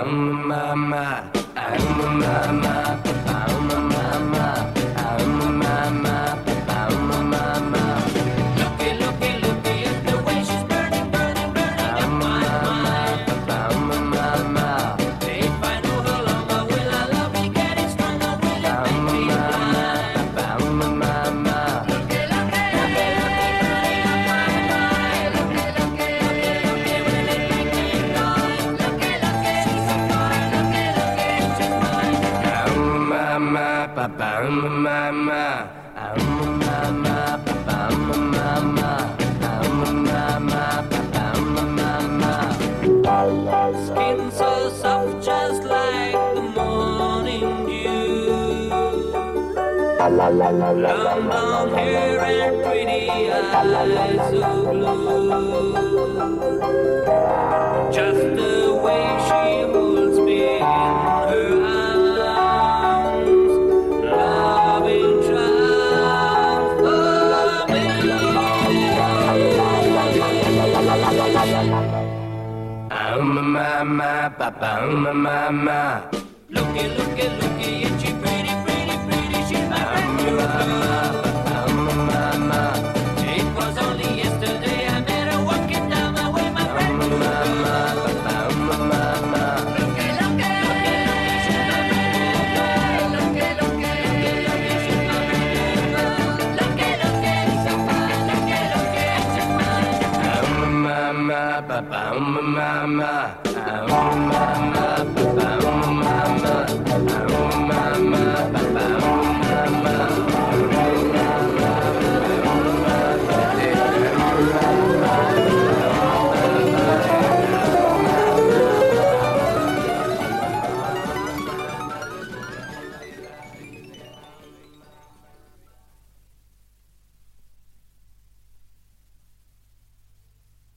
Skin so soft, just like the morning dew. Long brown hair and pretty eyes so blue. Just the way she holds me in her arms, loving triumph for me. Looky, looky, looky, and she pretty, pretty, pretty. She's my brand new girl. It was only yesterday I met her walking down my way, my brand new girl. Looky, looky, looky, she's my brand new girl. Looky, looky, looky, she's my brand new girl. Looky, looky, so fine. Looky, looky, she's mine.